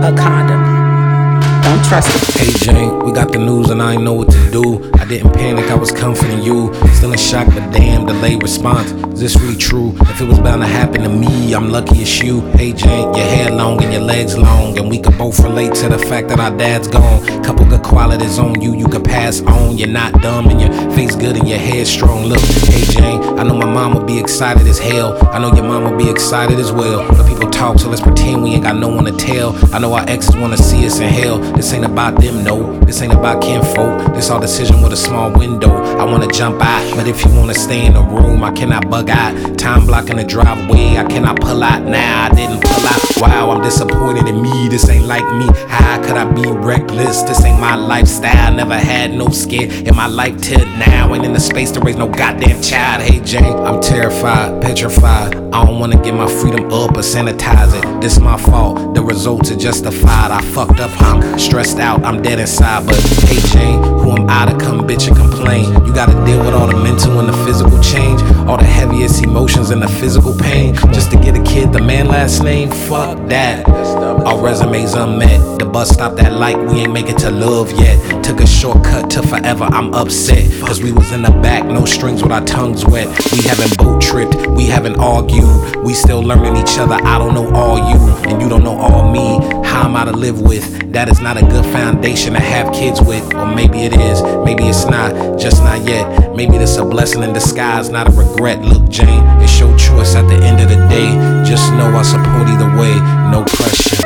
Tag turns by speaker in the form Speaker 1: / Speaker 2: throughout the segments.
Speaker 1: a condom. Don't trust it.
Speaker 2: Hey Jane, we got the news and I ain't know what to do. I didn't panic, I was comforting you. Still in shock, but damn, delayed response. Is this really true? If it was bound to happen to me, I'm lucky it's you. Hey Jane, your hair long and your legs long, and we could both relate to the fact that our dad's gone. Couple good qualities on you, you could pass on. You're not dumb and your face good and your hair strong. Look, hey Jane, I know my mom would be excited as hell. I know your mom would be excited as well. But people talk, so let's pretend we ain't got no one to tell. I know our exes wanna see us in hell. This ain't about them, no. This ain't about kinfolk. This our decision with a small window. I wanna jump out, but if you wanna stay in the room, I cannot bug out. Time blocking the driveway, I cannot pull out now. I didn't pull out. Wow, I'm disappointed in me. This ain't like me. How could I be reckless? This ain't my lifestyle. Never had no scare in my life till now. Ain't in the space to raise no goddamn child. Hey Jane, I'm terrified, petrified. I don't wanna give my freedom up or sanitize it. This my fault. The results are justified. I fucked up. I'm stressed out. I'm dead inside. But hey Jane, who am I to come bitch and complain? You gotta deal with all the mental and the physical change, all the heaviest emotions and the physical pain. Just to get a kid the man last name, fuck that. Our resumes unmet. The bus stopped at light, we ain't make it to love yet. Took a shortcut to forever, I'm upset. Cause we was in the back, no strings with our tongues wet. We haven't boat tripped, we haven't argued. We still learning each other, I don't know all you, and you don't know all me. How am I to live with? That is not a good foundation to have kids with. Or maybe it is, maybe it's not, just not yet. Maybe this a blessing in disguise, not a regret. Look Jane, it's your choice at the end of the day. Just know I support either way, no pressure.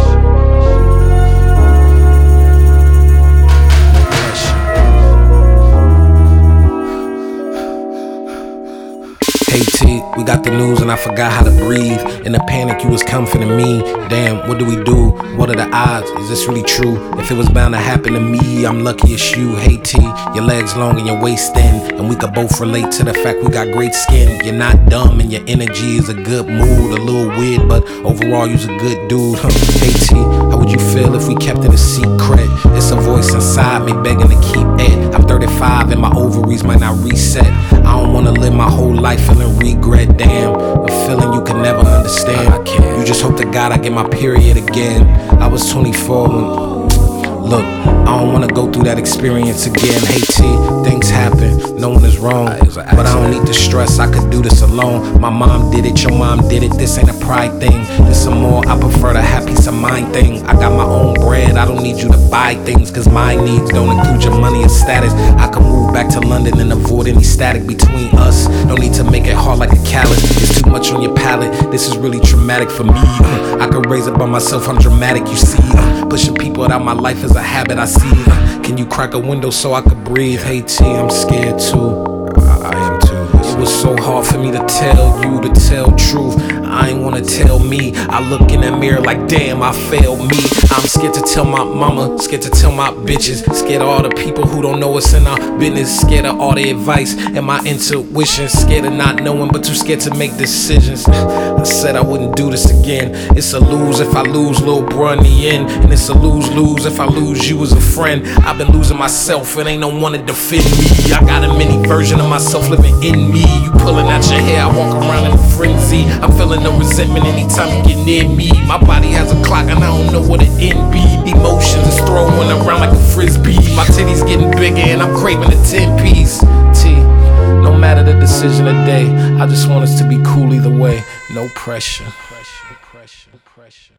Speaker 2: Hey T, we got the news and I forgot how to breathe. In the panic you was comforting me. Damn, what do we do? What are the odds? Is this really true? If it was bound to happen to me, I'm lucky it's you. Hey T, your legs long and your waist thin, and we could both relate to the fact we got great skin. You're not dumb and your energy is a good mood. A little weird, but overall you's a good dude. Hey T, how would you feel if we kept it a secret? It's a voice inside me begging to keep it. I'm 35 and my ovaries might not reset. I don't wanna live my whole life feeling regret, damn. A feeling you can never understand. I can't. You just hope to God I get my period again. I was 24 when, look, I don't wanna go through that experience again. Hey T, things happen, no one is wrong, but I don't need to stress, I could do this alone. My mom did it, your mom did it, this ain't a pride thing. This some more, I prefer the happy peace of mind thing. I got my own bread, I don't need you to buy things, cause my needs don't include your money or status. I can move back to London and avoid any static between us. No need to make it hard like a callus, it's too much on your palate. This is really traumatic for me. I could raise it by myself, I'm dramatic, you see. Pushing people out my life is a habit I see. Can you crack a window so I could breathe? Hey T, I'm scared too. I am too. It was so hard for me to tell you, to tell truth. I ain't wanna tell me. I look in that mirror like damn, I failed me. I'm scared to tell my mama, scared to tell my bitches, scared of all the people who don't know us in our business, scared of all the advice and my intuition, scared of not knowing but too scared to make decisions. I said I wouldn't do this again. It's a lose if I lose little bro in the end, and it's a lose-lose if I lose you as a friend. I've been losing myself, it ain't no one to defend me. I got a mini version of myself living in me. You pulling out your hair, I walk around in a frenzy. I'm feeling no resentment anytime you get near me. My body has a clock and I don't know what the end be. Emotions is throwing around like a frisbee. My titties getting bigger and I'm craving a 10-piece. T, no matter the decision of day, I just want us to be cool either way. No pressure.